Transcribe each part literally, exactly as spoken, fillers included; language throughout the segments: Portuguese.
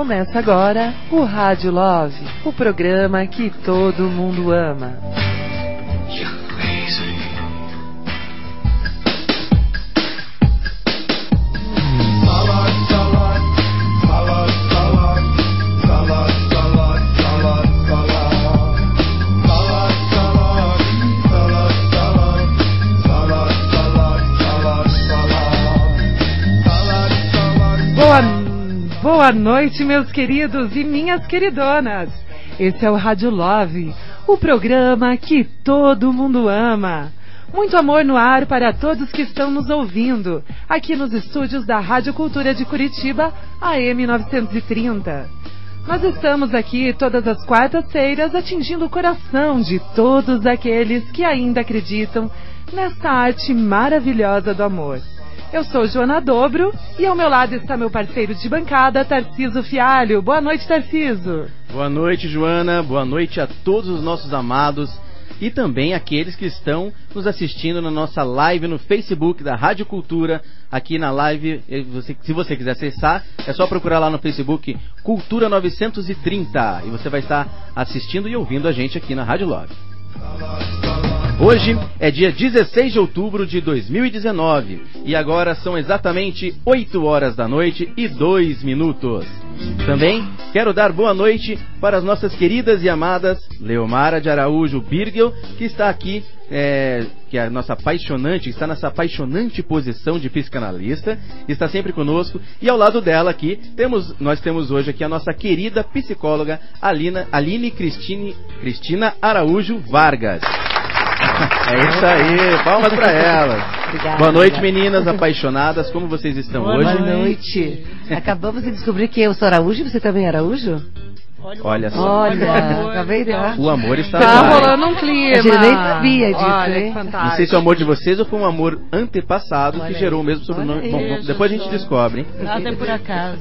Começa agora o Rádio Love, o programa que todo mundo ama. Boa noite, meus queridos e minhas queridonas. Esse é o Rádio Love, o programa que todo mundo ama. Muito amor no ar para todos que estão nos ouvindo, aqui nos estúdios da Rádio Cultura de Curitiba, A M novecentos e trinta. Nós estamos aqui todas as quartas-feiras atingindo o coração de todos aqueles que ainda acreditam nessa arte maravilhosa do amor. Eu sou Joana Dobro e ao meu lado está meu parceiro de bancada, Tarciso Fialho. Boa noite, Tarciso. Boa noite, Joana. Boa noite a todos os nossos amados e também aqueles que estão nos assistindo na nossa live no Facebook da Rádio Cultura. Aqui na live, se você quiser acessar, é só procurar lá no Facebook Cultura novecentos e trinta e você vai estar assistindo e ouvindo a gente aqui na Rádio Love. Hoje é dia dezesseis de outubro de dois mil e dezenove e agora são exatamente oito horas da noite e dois minutos. Também quero dar boa noite para as nossas queridas e amadas Leomara de Araújo Birgel, que está aqui, é, que é a nossa apaixonante, está nessa apaixonante posição de psicanalista, está sempre conosco, e ao lado dela aqui, temos, nós temos hoje aqui a nossa querida psicóloga Alina, Aline Cristine, Cristina Araújo Vargas. É isso aí, palmas pra elas. Obrigada, boa noite, obrigada. Meninas apaixonadas, como vocês estão boa hoje? Boa noite. Acabamos de descobrir que eu sou Araújo e você também é Araújo? Olha só. Olha, acabei de... O amor está Tá no ar. rolando um clima. A gente nem sabia disso, Olha, hein? que fantástico. Não sei se é o amor de vocês ou foi um amor antepassado Olha que aí. gerou o mesmo sobrenome. Bom, bom, depois a gente descobre, hein? Nada é por acaso.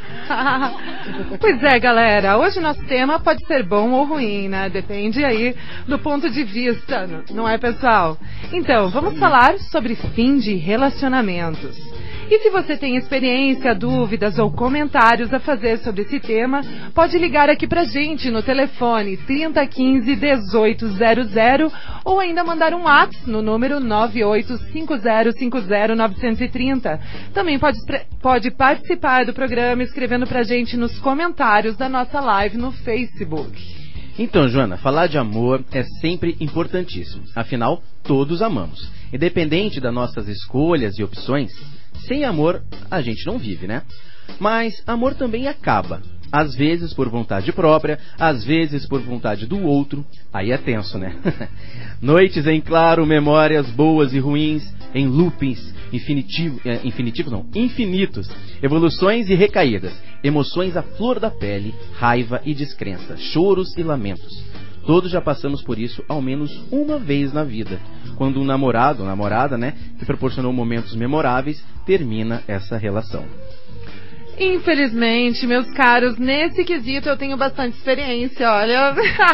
Pois é, galera, hoje o nosso tema pode ser bom ou ruim, né? Depende aí do ponto de vista, não é, pessoal? Então, vamos falar sobre fim de relacionamentos. E se você tem experiência, dúvidas ou comentários a fazer sobre esse tema, pode ligar aqui pra gente no telefone trinta quinze dezoito zero zero ou ainda mandar um WhatsApp no número nove oito cinco zero cinco zero nove três zero. Também pode, pode participar do programa escrevendo pra gente nos comentários da nossa live no Facebook. Então, Joana, falar de amor é sempre importantíssimo. Afinal, todos amamos. Independente das nossas escolhas e opções, sem amor a gente não vive, né? Mas amor também acaba. Às vezes por vontade própria, às vezes por vontade do outro. Aí é tenso, né? Noites em claro, memórias boas e ruins, em loopings infinitivo, é, infinitivos não, infinitos, evoluções e recaídas, emoções à flor da pele, raiva e descrença, choros e lamentos. Todos já passamos por isso ao menos uma vez na vida, quando um namorado ou namorada, né, que proporcionou momentos memoráveis, termina essa relação. Infelizmente, meus caros, nesse quesito eu tenho bastante experiência, olha.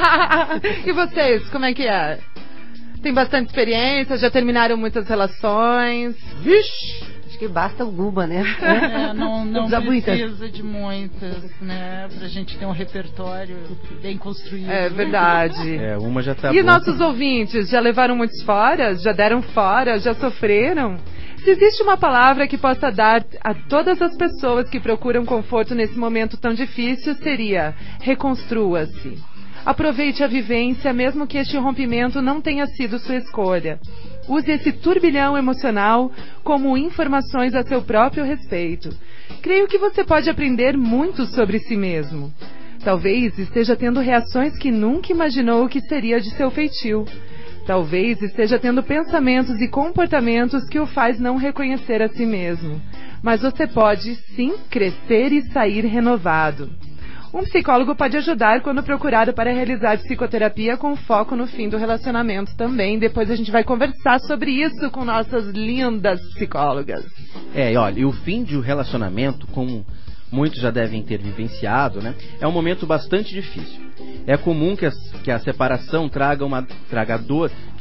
E vocês, como é que é? Tem bastante experiência, já terminaram muitas relações? Vixe! Acho que basta alguma, né? É, não não precisa precisa muitas. de muitas, né? Pra gente ter um repertório bem construído. É verdade. É, uma já tá E bom. nossos ouvintes, já levaram muitos fora? Já deram fora? Já sofreram? Se existe uma palavra que possa dar a todas as pessoas que procuram conforto nesse momento tão difícil, seria: reconstrua-se. Aproveite a vivência, mesmo que este rompimento não tenha sido sua escolha. Use esse turbilhão emocional como informações a seu próprio respeito. Creio que você pode aprender muito sobre si mesmo. Talvez esteja tendo reações que nunca imaginou que seria de seu feitio. Talvez esteja tendo pensamentos e comportamentos que o faz não reconhecer a si mesmo. Mas você pode, sim, crescer e sair renovado. Um psicólogo pode ajudar quando procurado para realizar psicoterapia com foco no fim do relacionamento também. Depois a gente vai conversar sobre isso com nossas lindas psicólogas. É, olha, e o fim de um relacionamento, como muitos já devem ter vivenciado, né, é um momento bastante difícil. É comum que a, que a separação traga uma traga dor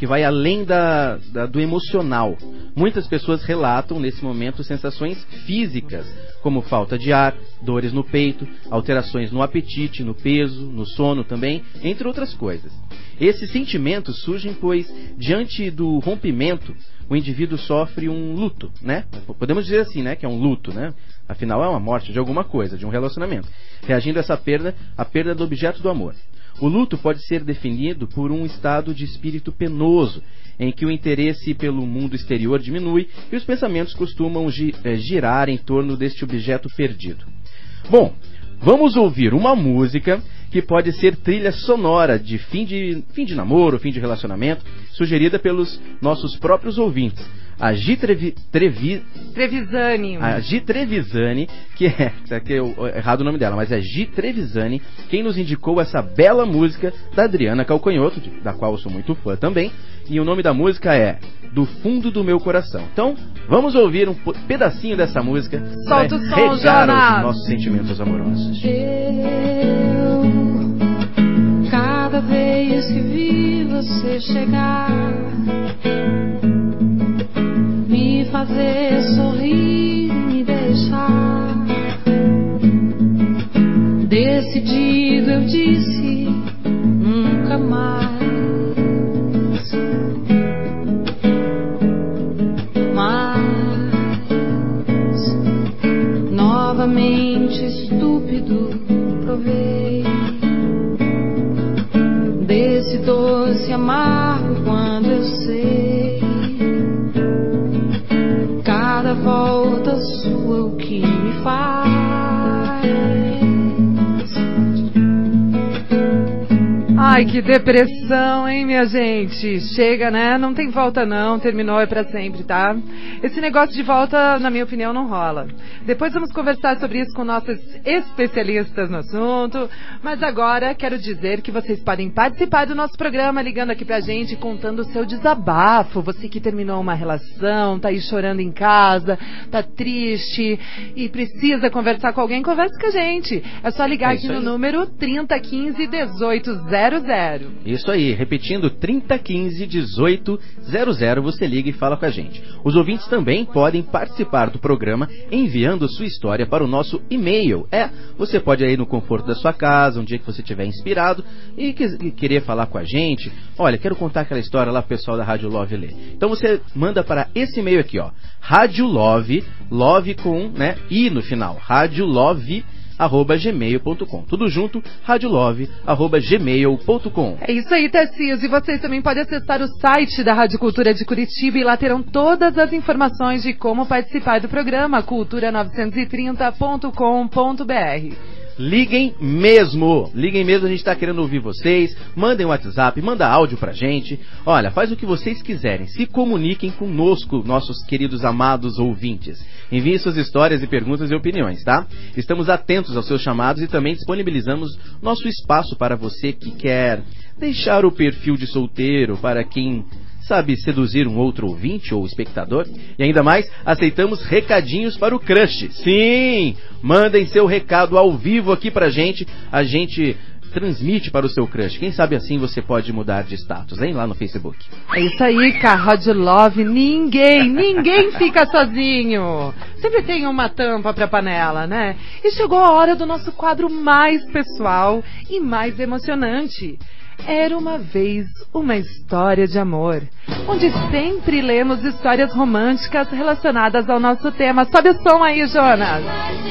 que vai além da, da, do emocional. Muitas pessoas relatam nesse momento sensações físicas, como falta de ar, dores no peito, alterações no apetite, no peso, no sono também, entre outras coisas. Esses sentimentos surgem pois, diante do rompimento, o indivíduo sofre um luto, né? Podemos dizer assim, né? Que é um luto, né? Afinal, é uma morte de alguma coisa, de um relacionamento. Reagindo a essa perda, a perda do objeto do amor. O luto pode ser definido por um estado de espírito penoso, em que o interesse pelo mundo exterior diminui e os pensamentos costumam gi- eh, girar em torno deste objeto perdido. Bom, vamos ouvir uma música que pode ser trilha sonora de fim de, fim de namoro, fim de relacionamento, sugerida pelos nossos próprios ouvintes. A Gi Trevi, Trevi, Trevisani. A Gi Trevisani, que é, é que eu, é errado o nome dela, mas é Gi Trevisani, quem nos indicou essa bela música da Adriana Calcanhoto, de, da qual eu sou muito fã também, e o nome da música é Do Fundo do Meu Coração. Então, vamos ouvir um pedacinho dessa música. Solta o som, regar Jonas! os nossos sentimentos amorosos. Eu, cada vez que vi você chegar, me fazer sorrir e me deixar, decidido eu disse nunca mais. Mas novamente estúpido provei desse doce amargo quando eu sei cada volta sua o que me faz. Ai, que depressão, hein, minha gente? Chega, né? Não tem volta não, terminou, é pra sempre, tá? Esse negócio de volta, na minha opinião, não rola. Depois vamos conversar sobre isso com nossos especialistas no assunto, mas agora quero dizer que vocês podem participar do nosso programa ligando aqui pra gente, contando o seu desabafo. Você que terminou uma relação, tá aí chorando em casa, tá triste e precisa conversar com alguém, converse com a gente. É só ligar É aqui isso no aí. número trinta quinze dezoito zero zero. Isso aí, repetindo, trinta quinze dezoito zero zero, você liga e fala com a gente. Os ouvintes também podem participar do programa enviando sua história para o nosso e-mail. É, você pode ir no conforto da sua casa, um dia que você estiver inspirado e, que, e querer falar com a gente. Olha, quero contar aquela história lá pro pessoal da Rádio Love ler. Então você manda para esse e-mail aqui, ó, Rádio Love, Love com, né, I no final, Rádio Love arroba gmail ponto com. Tudo junto, radiolove arroba gmail ponto com. É isso aí, Tarcísio. E vocês também podem acessar o site da Rádio Cultura de Curitiba e lá terão todas as informações de como participar do programa cultura novecentos e trinta ponto com ponto br. Liguem mesmo, liguem mesmo, a gente está querendo ouvir vocês, mandem um WhatsApp, manda áudio pra gente, olha, faz o que vocês quiserem, se comuniquem conosco, nossos queridos amados ouvintes, enviem suas histórias e perguntas e opiniões, tá? Estamos atentos aos seus chamados e também disponibilizamos nosso espaço para você que quer deixar o perfil de solteiro, para quem sabe seduzir um outro ouvinte ou espectador? E ainda mais, aceitamos recadinhos para o crush. Sim! Mandem seu recado ao vivo aqui pra gente. A gente transmite para o seu crush. Quem sabe assim você pode mudar de status, hein? Lá no Facebook. É isso aí, Rádio Love. Ninguém, ninguém fica sozinho. Sempre tem uma tampa pra panela, né? E chegou a hora do nosso quadro mais pessoal e mais emocionante. Era uma vez uma história de amor, onde sempre lemos histórias românticas relacionadas ao nosso tema. Sobe o som aí, Jonas.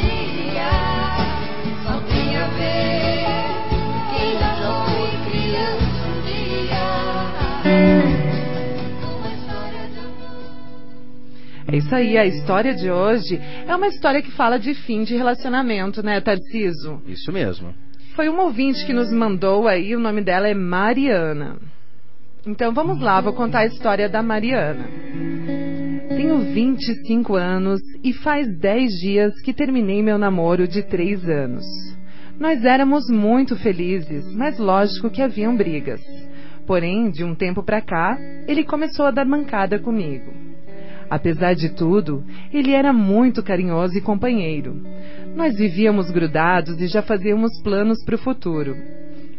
É isso aí, a história de hoje é uma história que fala de fim de relacionamento, né, Tarciso? Isso mesmo. Foi uma ouvinte que nos mandou aí, o nome dela é Mariana. Então vamos lá, vou contar a história da Mariana. Tenho vinte e cinco anos e faz dez dias que terminei meu namoro de três anos. Nós éramos muito felizes, mas lógico que haviam brigas. Porém, de um tempo pra cá, ele começou a dar mancada comigo. Apesar de tudo, ele era muito carinhoso e companheiro. Nós vivíamos grudados e já fazíamos planos para o futuro.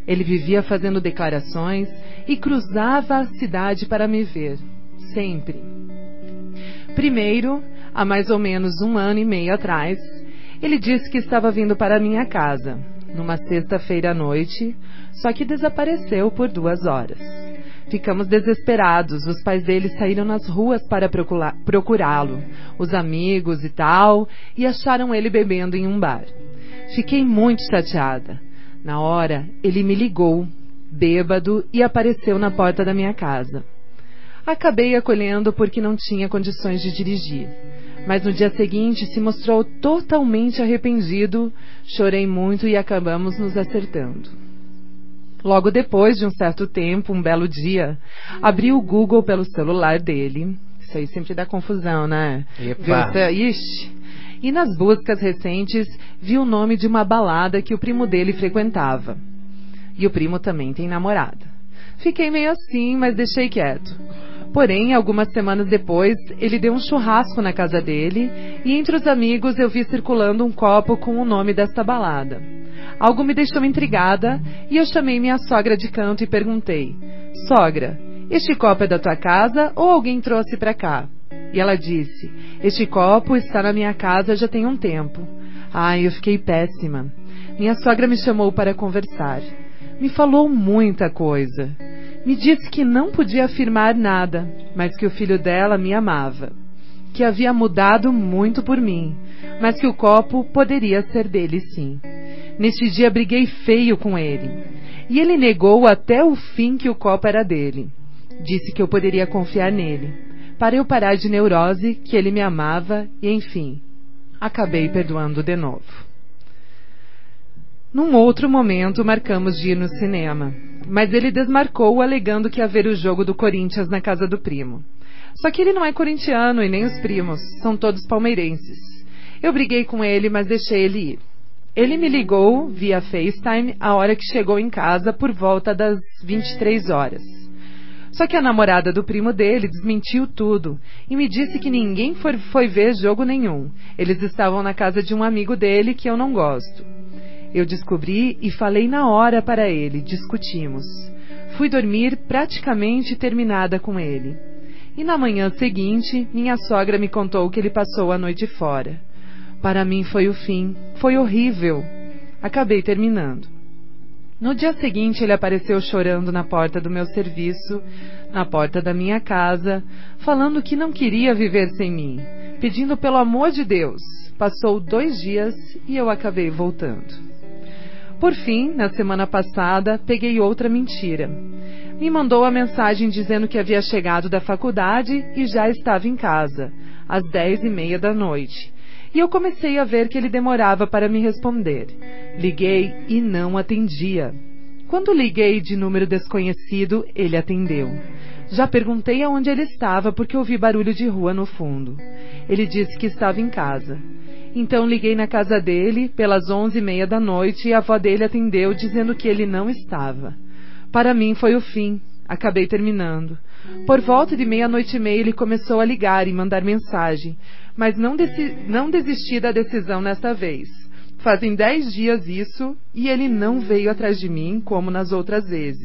Ele vivia fazendo declarações e cruzava a cidade para me ver, sempre. Primeiro, há mais ou menos um ano e meio atrás, ele disse que estava vindo para minha casa, numa sexta-feira à noite, só que desapareceu por duas horas. Ficamos desesperados, os pais dele saíram nas ruas para procurá-lo, os amigos e tal, e acharam ele bebendo em um bar. Fiquei muito chateada. Na hora, ele me ligou, bêbado, e apareceu na porta da minha casa. Acabei acolhendo porque não tinha condições de dirigir. Mas no dia seguinte se mostrou totalmente arrependido, chorei muito e acabamos nos acertando. Logo depois de um certo tempo, um belo dia, abri o Google pelo celular dele. Isso aí sempre dá confusão, né? Epa. Ixi. E nas buscas recentes, vi o nome de uma balada que o primo dele frequentava. E o primo também tem namorada. Fiquei meio assim, mas deixei quieto. Porém, algumas semanas depois, ele deu um churrasco na casa dele e entre os amigos eu vi circulando um copo com o nome desta balada. Algo me deixou intrigada e eu chamei minha sogra de canto e perguntei: sogra, este copo é da tua casa ou alguém trouxe para cá? E ela disse: este copo está na minha casa já tem um tempo. Ai, eu fiquei péssima. Minha sogra me chamou para conversar. Me falou muita coisa. Me disse que não podia afirmar nada, mas que o filho dela me amava. Que havia mudado muito por mim, mas que o copo poderia ser dele sim. Neste dia briguei feio com ele. E ele negou até o fim que o copo era dele. Disse que eu poderia confiar nele, para eu parar de neurose, que ele me amava e, enfim, acabei perdoando de novo. Num outro momento, marcamos de ir no cinema, mas ele desmarcou alegando que ia ver o jogo do Corinthians na casa do primo. Só que ele não é corintiano e nem os primos, são todos palmeirenses. Eu briguei com ele, mas deixei ele ir. Ele me ligou via FaceTime a hora que chegou em casa por volta das vinte e três horas. Só que a namorada do primo dele desmentiu tudo e me disse que ninguém foi, foi ver jogo nenhum. Eles estavam na casa de um amigo dele que eu não gosto. Eu descobri e falei na hora para ele, discutimos. Fui dormir praticamente terminada com ele. E na manhã seguinte, minha sogra me contou que ele passou a noite fora. Para mim foi o fim, foi horrível. Acabei terminando. No dia seguinte ele apareceu chorando na porta do meu serviço, na porta da minha casa, falando que não queria viver sem mim, pedindo pelo amor de Deus. Passou dois dias e eu acabei voltando. Por fim, na semana passada, peguei outra mentira. Me mandou a mensagem dizendo que havia chegado da faculdade e já estava em casa, às dez e meia da noite. E eu comecei a ver que ele demorava para me responder. Liguei e não atendia. Quando liguei de número desconhecido, ele atendeu. Já perguntei aonde ele estava porque ouvi barulho de rua no fundo. Ele disse que estava em casa. Então liguei na casa dele pelas onze e meia da noite e a avó dele atendeu dizendo que ele não estava. Para mim foi o fim. Acabei terminando. Por volta de meia-noite e meia ele começou a ligar e mandar mensagem, mas não, desi- não desisti da decisão nesta vez. Fazem dez dias isso e ele não veio atrás de mim como nas outras vezes.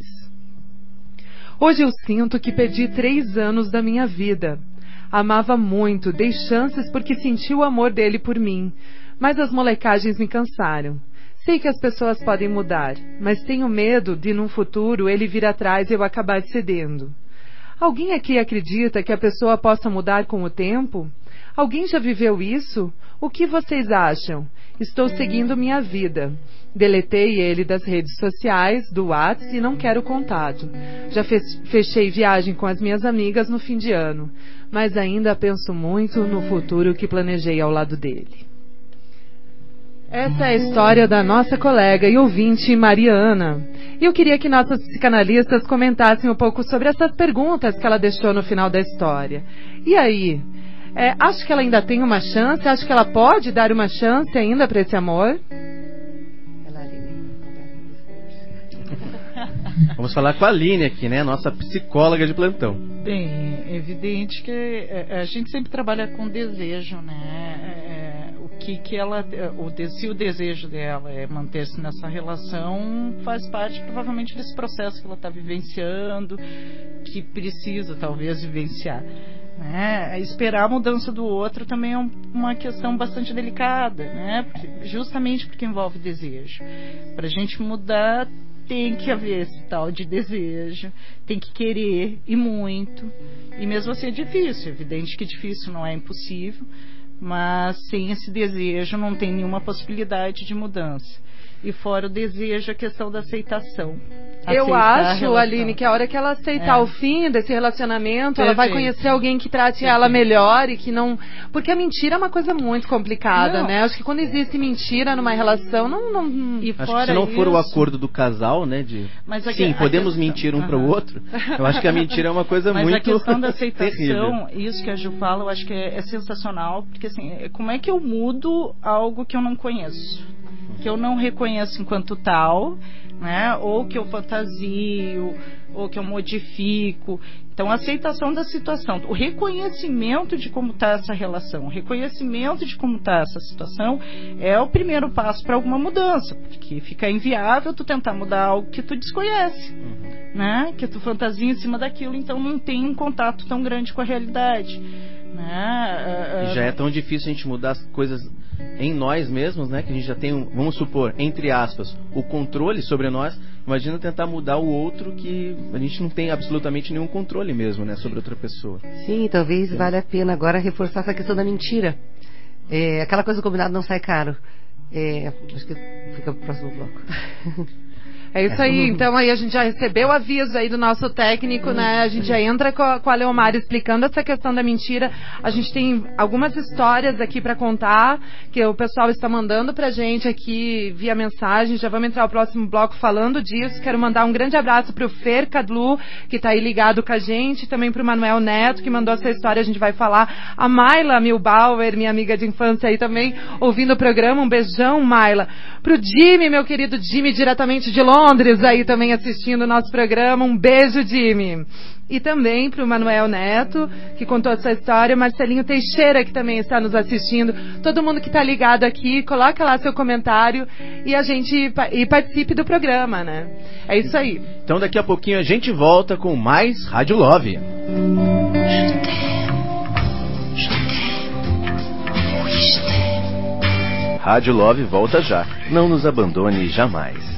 Hoje eu sinto que perdi três anos da minha vida. Amava muito, dei chances porque senti o amor dele por mim, mas as molecagens me cansaram. Sei que as pessoas podem mudar, mas tenho medo de, num futuro, ele vir atrás e eu acabar cedendo. Alguém aqui acredita que a pessoa possa mudar com o tempo? Alguém já viveu isso? O que vocês acham? Estou seguindo minha vida. Deletei ele das redes sociais, do WhatsApp e não quero contato. Já fechei viagem com as minhas amigas no fim de ano, mas ainda penso muito no futuro que planejei ao lado dele. Essa é a história da nossa colega e ouvinte Mariana. E eu queria que nossas psicanalistas comentassem um pouco sobre essas perguntas que ela deixou no final da história. E aí? É, acho que ela ainda tem uma chance? Acho que ela pode dar uma chance ainda para esse amor? Vamos falar com a Aline aqui, né? Nossa psicóloga de plantão. Bem, é evidente que a gente sempre trabalha com desejo, né? É, o que, que ela, o, se o desejo dela é manter-se nessa relação, faz parte provavelmente desse processo que ela está vivenciando, que precisa talvez vivenciar. Né? Esperar a mudança do outro também é um, uma questão bastante delicada, né? Porque, justamente porque envolve desejo. Para a gente mudar, tem que haver esse tal de desejo, tem que querer, e muito. E mesmo assim é difícil, é evidente que difícil, não é impossível, mas sem esse desejo não tem nenhuma possibilidade de mudança. E fora o desejo, a questão da aceitação. Eu acho, Aline, que a hora que ela aceitar é. o fim desse relacionamento, Perfeito. ela vai conhecer alguém que trate Perfeito. ela melhor e que não... Porque a mentira é uma coisa muito complicada, não. né? Acho que quando existe mentira numa relação, não... não... E acho fora que se não isso... for o acordo do casal, né, de... Mas a, Sim, a podemos questão... mentir um uhum. para o outro. Eu acho que a mentira é uma coisa Mas muito a questão da aceitação, terrível. isso que a Ju fala, eu acho que é, é sensacional, porque assim, como é que eu mudo algo que eu não conheço? Que eu não reconheço enquanto tal, né? Ou que eu fantasio, ou que eu modifico. Então, a aceitação da situação, o reconhecimento de como está essa relação, o reconhecimento de como está essa situação é o primeiro passo para alguma mudança, porque fica inviável tu tentar mudar algo que tu desconhece, uhum. né? Que tu fantasia em cima daquilo, então não tem um contato tão grande com a realidade. Né? E já é tão difícil a gente mudar as coisas em nós mesmos, né? Que a gente já tem, um, vamos supor, entre aspas, o controle sobre nós. Imagina tentar mudar o outro que a gente não tem absolutamente nenhum controle mesmo, né? Sobre outra pessoa. Sim, talvez é. valha a pena agora reforçar essa questão da mentira. É, aquela coisa do combinado não sai caro. É, acho que fica pro próximo bloco. É isso aí, então aí a gente já recebeu o aviso aí do nosso técnico, né? A gente já entra com a, com a Leomar explicando essa questão da mentira. A gente tem algumas histórias aqui para contar, que o pessoal está mandando pra gente aqui via mensagem. Já vamos entrar no próximo bloco falando disso. Quero mandar um grande abraço pro Fer Cadlu, que tá aí ligado com a gente, também pro Manuel Neto, que mandou essa história, a gente vai falar. A Mayla Milbauer, minha amiga de infância aí também, ouvindo o programa. Um beijão, Mayla. Pro Jimmy, meu querido Jimmy, diretamente de Londres. Londres aí também assistindo o nosso programa. Um beijo, Jimmy. E também para o Manuel Neto, que contou essa história. Marcelinho Teixeira, que também está nos assistindo. Todo mundo que está ligado aqui, coloca lá seu comentário e a gente e participe do programa, né? É isso aí. Então daqui a pouquinho a gente volta com mais Rádio Love. Rádio Love volta já. Não nos abandone jamais.